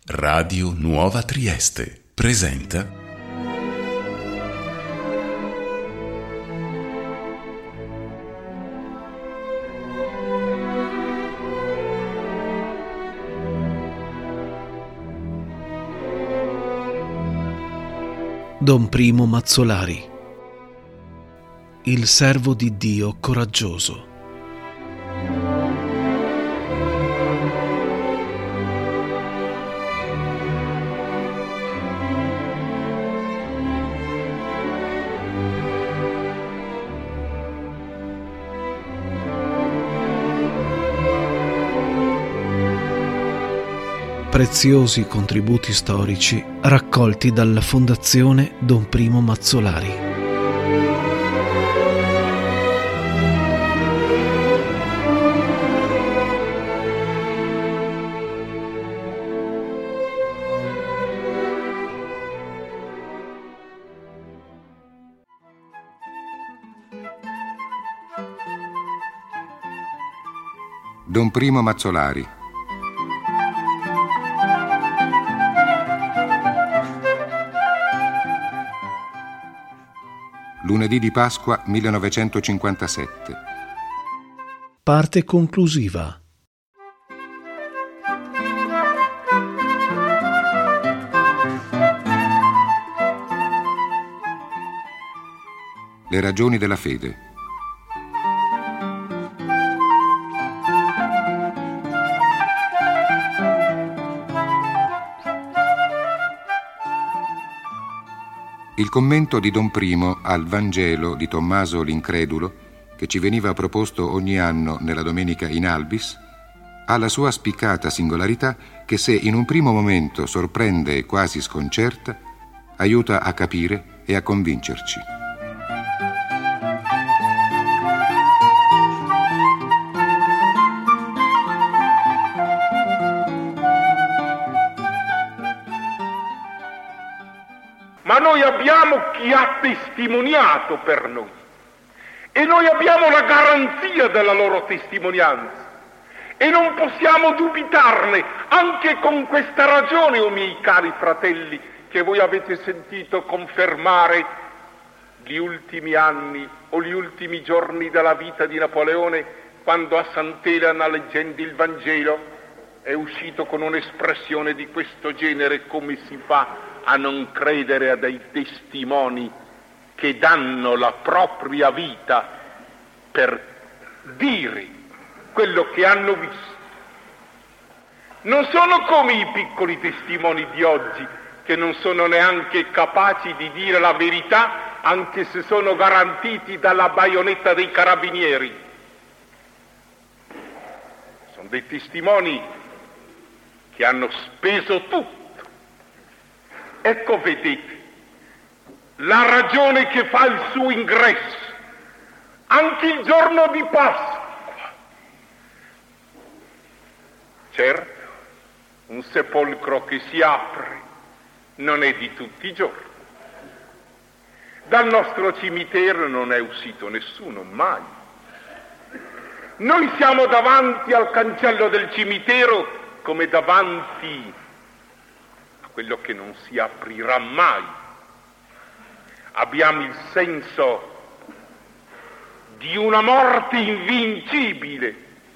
Radio Nuova Trieste presenta Don Primo Mazzolari, il servo di Dio coraggioso. Preziosi contributi storici raccolti dalla Fondazione Don Primo Mazzolari. Don Primo Mazzolari. Lunedì di Pasqua 1957. Parte conclusiva. Le ragioni della fede. Il commento di Don Primo al Vangelo di Tommaso l'Incredulo, che ci veniva proposto ogni anno nella domenica in Albis, ha la sua spiccata singolarità che, se in un primo momento sorprende e quasi sconcerta, aiuta a capire e a convincerci. Ma noi abbiamo chi ha testimoniato per noi e noi abbiamo la garanzia della loro testimonianza e non possiamo dubitarne, anche con questa ragione, o miei cari fratelli, che voi avete sentito confermare gli ultimi anni o gli ultimi giorni della vita di Napoleone, quando a Sant'Elena, leggendo il Vangelo, è uscito con un'espressione di questo genere: come si fa a non credere a dei testimoni che danno la propria vita per dire quello che hanno visto? Non sono come i piccoli testimoni di oggi, che non sono neanche capaci di dire la verità, anche se sono garantiti dalla baionetta dei carabinieri. Sono dei testimoni che hanno speso tutto. Ecco, vedete, la ragione che fa il suo ingresso anche il giorno di Pasqua. Certo, un sepolcro che si apre non è di tutti i giorni. Dal nostro cimitero non è uscito nessuno, mai. Noi siamo davanti al cancello del cimitero come davanti quello che non si aprirà mai. Abbiamo il senso di una morte invincibile,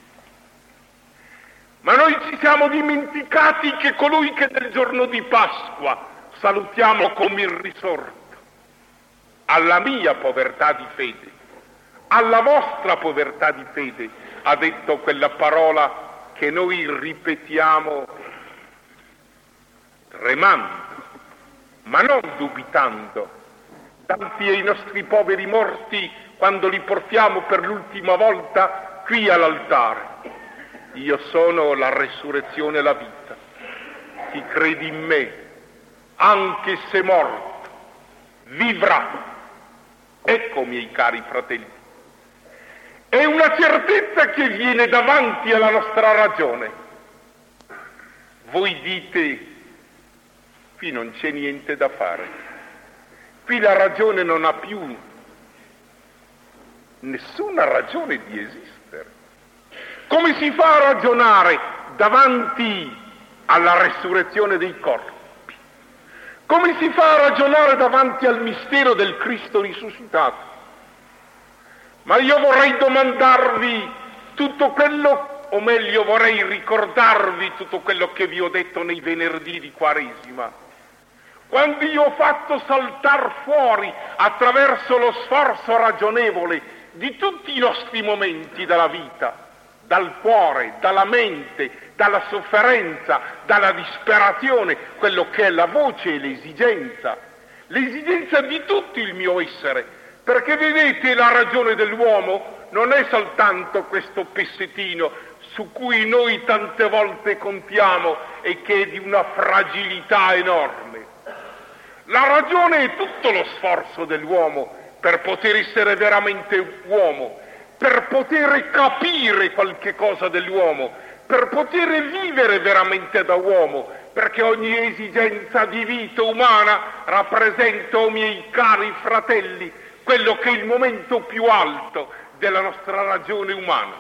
ma noi ci siamo dimenticati che colui che nel giorno di Pasqua salutiamo come il risorto, alla mia povertà di fede, alla vostra povertà di fede, ha detto quella parola che noi ripetiamo tremando, ma non dubitando, davanti ai nostri poveri morti quando li portiamo per l'ultima volta qui all'altare. Io sono la resurrezione e la vita. Chi crede in me, anche se morto, vivrà. Ecco, miei cari fratelli, è una certezza che viene davanti alla nostra ragione. Voi dite: qui non c'è niente da fare, qui la ragione non ha più nessuna ragione di esistere. Come si fa a ragionare davanti alla resurrezione dei corpi? Come si fa a ragionare davanti al mistero del Cristo risuscitato? Ma io vorrei domandarvi tutto quello, o meglio vorrei ricordarvi tutto quello che vi ho detto nei venerdì di Quaresima, quando io ho fatto saltar fuori attraverso lo sforzo ragionevole di tutti i nostri momenti della vita, dal cuore, dalla mente, dalla sofferenza, dalla disperazione, quello che è la voce e l'esigenza di tutto il mio essere, perché vedete la ragione dell'uomo non è soltanto questo pezzettino su cui noi tante volte contiamo e che è di una fragilità enorme. La ragione è tutto lo sforzo dell'uomo per poter essere veramente uomo, per poter capire qualche cosa dell'uomo, per poter vivere veramente da uomo, perché ogni esigenza di vita umana rappresenta, o miei cari fratelli, quello che è il momento più alto della nostra ragione umana.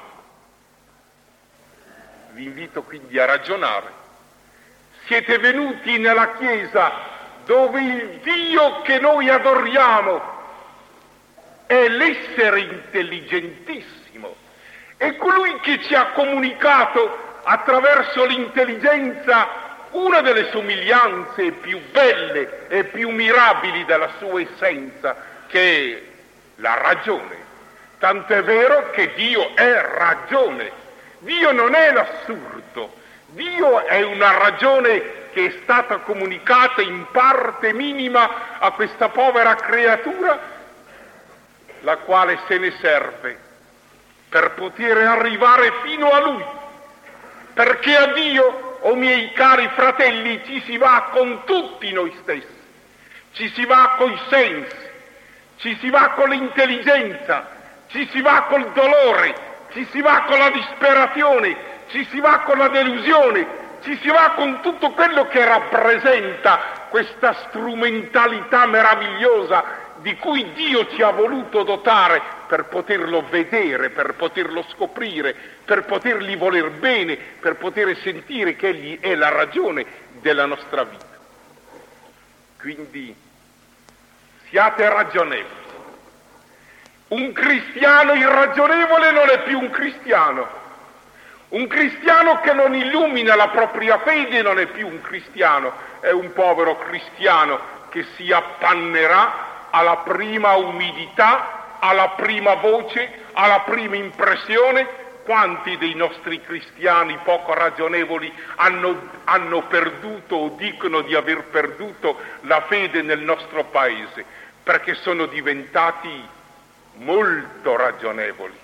Vi invito quindi a ragionare. Siete venuti nella Chiesa dove il Dio che noi adoriamo è l'essere intelligentissimo, è colui che ci ha comunicato attraverso l'intelligenza una delle somiglianze più belle e più mirabili della sua essenza, che è la ragione. Tant'è vero che Dio è ragione. Dio non è l'assurdo, Dio è una ragione che è stata comunicata in parte minima a questa povera creatura, la quale se ne serve per poter arrivare fino a Lui, perché a Dio, o miei cari fratelli, ci si va con tutti noi stessi, ci si va coi sensi, ci si va con l'intelligenza, ci si va col dolore, ci si va con la disperazione, ci si va con la delusione, ci si va con tutto quello che rappresenta questa strumentalità meravigliosa di cui Dio ci ha voluto dotare per poterlo vedere, per poterlo scoprire, per potergli voler bene, per poter sentire che Egli è la ragione della nostra vita. Quindi siate ragionevoli. Un cristiano irragionevole non è più un cristiano. Un cristiano che non illumina la propria fede non è più un cristiano, è un povero cristiano che si appannerà alla prima umidità, alla prima voce, alla prima impressione. Quanti dei nostri cristiani poco ragionevoli hanno perduto o dicono di aver perduto la fede nel nostro paese, perché sono diventati molto ragionevoli.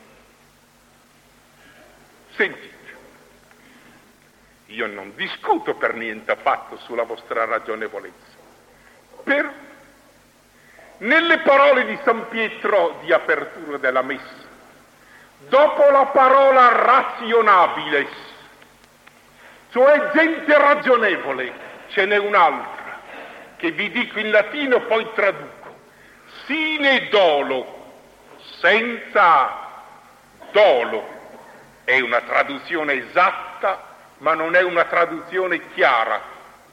Sentite, io non discuto per niente affatto sulla vostra ragionevolezza, nelle parole di San Pietro di apertura della messa, dopo la parola razionabiles, cioè gente ragionevole, ce n'è un'altra che vi dico in latino, poi traduco: sine dolo, senza dolo. È una traduzione esatta, ma non è una traduzione chiara.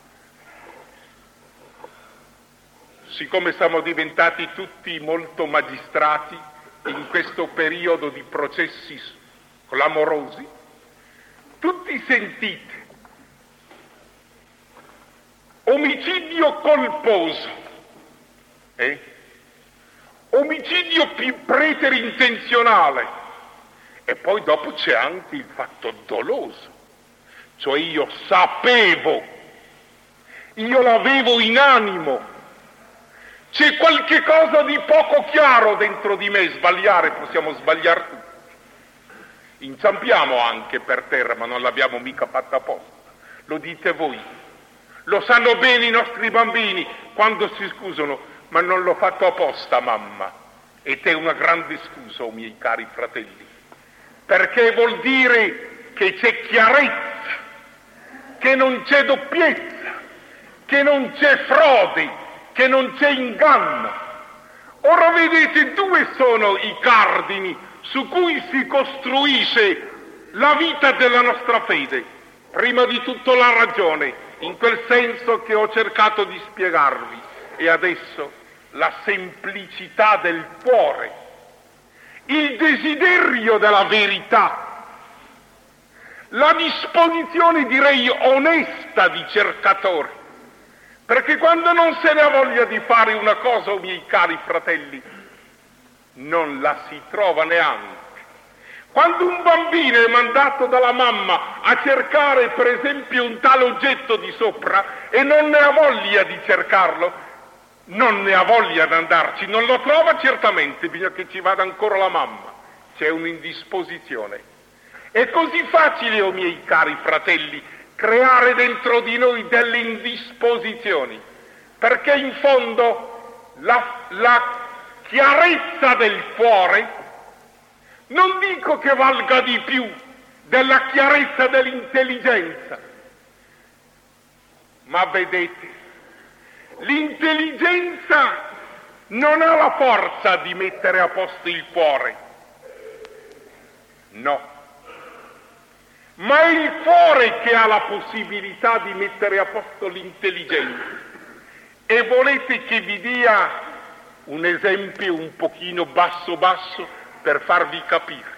Siccome siamo diventati tutti molto magistrati in questo periodo di processi clamorosi, tutti sentite omicidio colposo, omicidio preterintenzionale, e poi dopo c'è anche il fatto doloso, cioè io sapevo, io l'avevo in animo, c'è qualche cosa di poco chiaro dentro di me. Sbagliare, possiamo sbagliare tutti, inciampiamo anche per terra, ma non l'abbiamo mica fatta apposta, lo dite voi, lo sanno bene i nostri bambini quando si scusano: ma non l'ho fatto apposta, mamma. Ed è una grande scusa, o miei cari fratelli, perché vuol dire che c'è chiarezza, che non c'è doppiezza, che non c'è frode, che non c'è inganno. Ora vedete, due sono i cardini su cui si costruisce la vita della nostra fede: Prima di tutto la ragione, in quel senso che ho cercato di spiegarvi, e adesso la semplicità del cuore, il desiderio della verità, la disposizione, direi, onesta di cercatori, perché quando non se ne ha voglia di fare una cosa, o miei cari fratelli, non la si trova neanche. Quando un bambino è mandato dalla mamma a cercare, per esempio, un tale oggetto di sopra e non ne ha voglia di cercarlo, non ne ha voglia di andarci, non lo trova certamente, bisogna che ci vada ancora la mamma, c'è un'indisposizione. È così facile, o miei cari fratelli, creare dentro di noi delle indisposizioni, perché in fondo la chiarezza del cuore non dico che valga di più della chiarezza dell'intelligenza, ma vedete, l'intelligenza non ha la forza di mettere a posto il cuore, no, ma è il cuore che ha la possibilità di mettere a posto l'intelligenza. E volete che vi dia un esempio un pochino basso per farvi capire?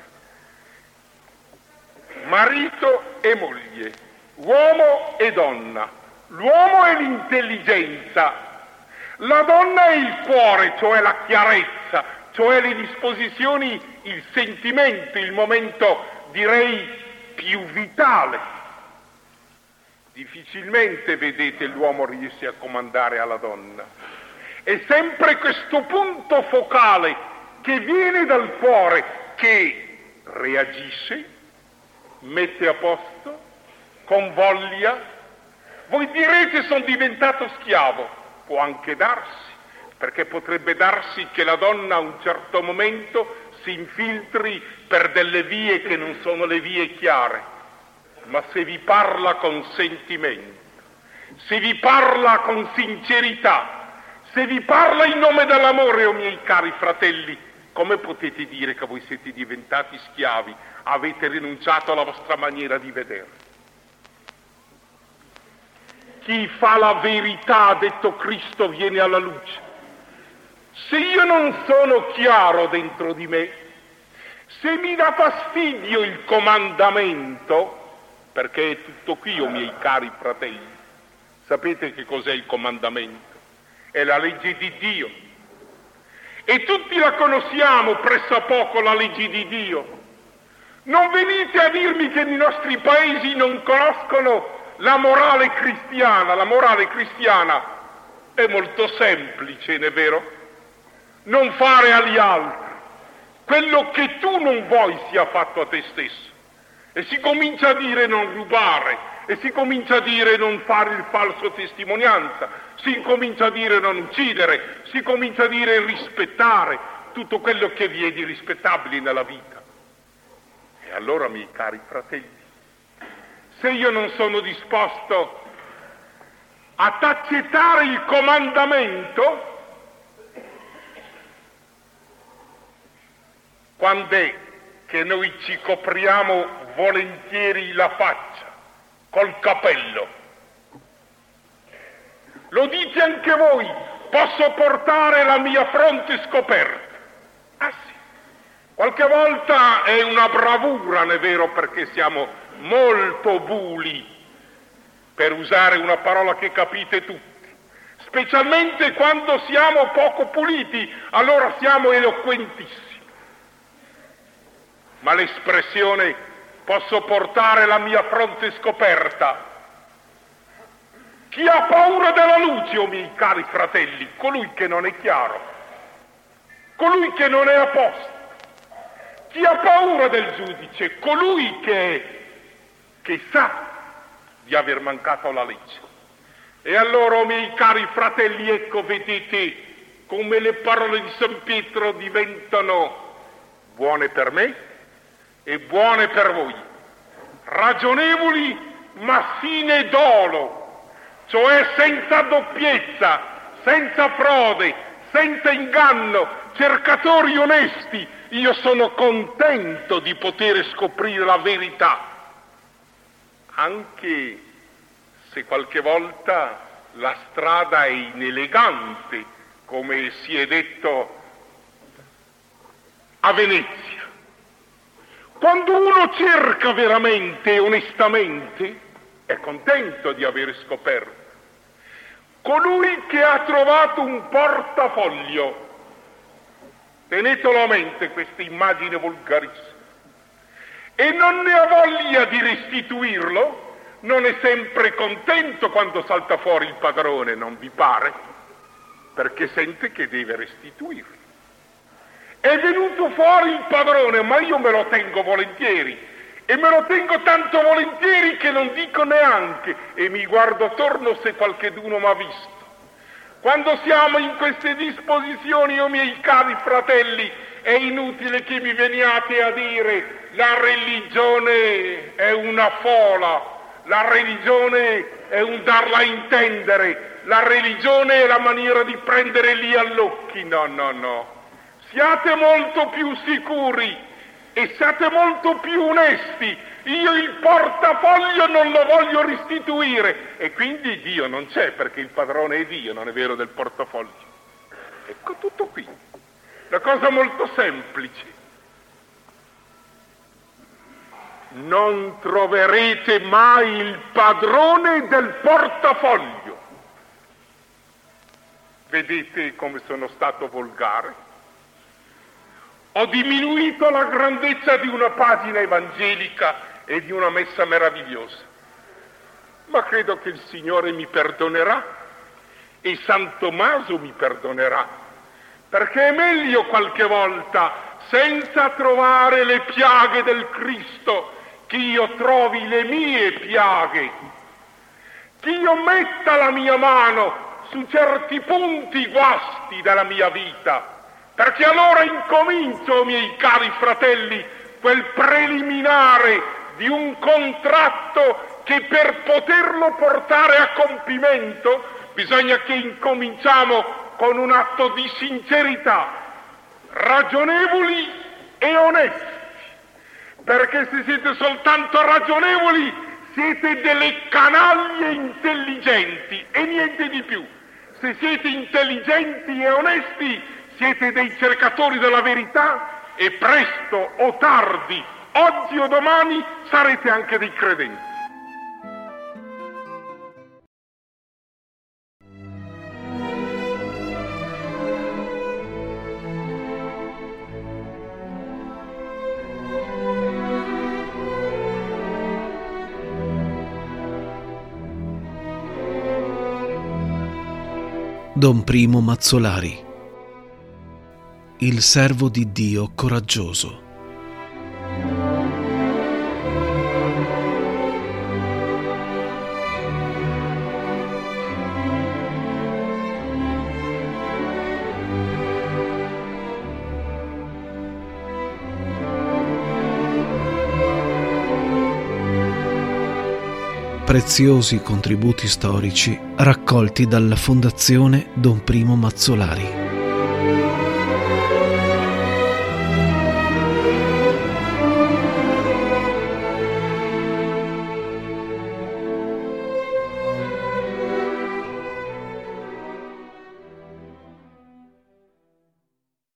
Marito e moglie, uomo e donna. L'uomo è l'intelligenza, la donna è il cuore, cioè la chiarezza, cioè le disposizioni, il sentimento, il momento, direi, più vitale. Difficilmente, vedete, l'uomo riesce a comandare alla donna. È sempre questo punto focale che viene dal cuore, che reagisce, mette a posto, con voglia. Voi direte: sono diventato schiavo. Può anche darsi, perché potrebbe darsi che la donna a un certo momento si infiltri per delle vie che non sono le vie chiare. Ma se vi parla con sentimento, se vi parla con sincerità, se vi parla in nome dell'amore, o miei cari fratelli, come potete dire che voi siete diventati schiavi? Avete rinunciato alla vostra maniera di vedere. Chi fa la verità, ha detto Cristo, viene alla luce. Se io non sono chiaro dentro di me, se mi dà fastidio il comandamento, perché è tutto qui, o miei cari fratelli, sapete che cos'è il comandamento? È la legge di Dio. E tutti la conosciamo pressappoco, la legge di Dio. Non venite a dirmi che i nostri paesi non conoscono la morale cristiana. La morale cristiana è molto semplice, non è vero? Non fare agli altri quello che tu non vuoi sia fatto a te stesso. E si comincia a dire non rubare, e si comincia a dire non fare il falso testimonianza, si comincia a dire non uccidere, si comincia a dire rispettare tutto quello che vi è di rispettabile nella vita. E allora, miei cari fratelli, se io non sono disposto a accettare il comandamento, quando è che noi ci copriamo volentieri la faccia col cappello? Lo dite anche voi: posso portare la mia fronte scoperta. Ah sì, qualche volta è una bravura, non è vero, perché siamo molto buli, per usare una parola che capite tutti, specialmente quando siamo poco puliti, allora siamo eloquentissimi. Ma l'espressione posso portare la mia fronte scoperta, chi ha paura della luce, o miei cari fratelli? Colui che non è chiaro, colui che non è a posto. Chi ha paura del giudice? Colui che sa di aver mancato la legge. E allora, o miei cari fratelli, ecco, vedete come le parole di San Pietro diventano buone per me e buone per voi, ragionevoli ma sine dolo, cioè senza doppiezza, senza frode, senza inganno, cercatori onesti. Io sono contento di poter scoprire la verità. anche se qualche volta la strada è inelegante, come si è detto a Venezia. Quando uno cerca veramente e onestamente, è contento di aver scoperto. Colui che ha trovato un portafoglio, tenetelo a mente questa immagine volgarissima, e non ne ha voglia di restituirlo, non è sempre contento quando salta fuori il padrone, non vi pare? Perché sente che deve restituirlo. È venuto fuori il padrone, ma io me lo tengo volentieri, e me lo tengo tanto volentieri che non dico neanche, e mi guardo attorno se qualcheduno m'ha visto. Quando siamo in queste disposizioni, io miei cari fratelli, è inutile che mi veniate a dire la religione è una fola, la religione è un darla a intendere, la religione è la maniera di prendere lì all'occhi. No. Siate molto più sicuri e siate molto più onesti. Io il portafoglio non lo voglio restituire, e quindi Dio non c'è, perché il padrone è Dio, non è vero, del portafoglio. Ecco tutto qui. Una cosa molto semplice. Non troverete mai il padrone del portafoglio. Vedete come sono stato volgare? Ho diminuito la grandezza di una pagina evangelica e di una messa meravigliosa, ma credo che il Signore mi perdonerà e San Tommaso mi perdonerà, perché è meglio qualche volta, senza trovare le piaghe del Cristo, che io trovi le mie piaghe, che io metta la mia mano su certi punti guasti della mia vita, perché allora incomincio, miei cari fratelli, quel preliminare di un contratto che per poterlo portare a compimento bisogna che incominciamo con un atto di sincerità, ragionevoli e onesti, perché se siete soltanto ragionevoli siete delle canaglie intelligenti e niente di più. Se siete intelligenti e onesti siete dei cercatori della verità e presto o tardi, oggi o domani, sarete anche dei credenti. Don Primo Mazzolari, il servo di Dio coraggioso. Preziosi contributi storici raccolti dalla Fondazione Don Primo Mazzolari.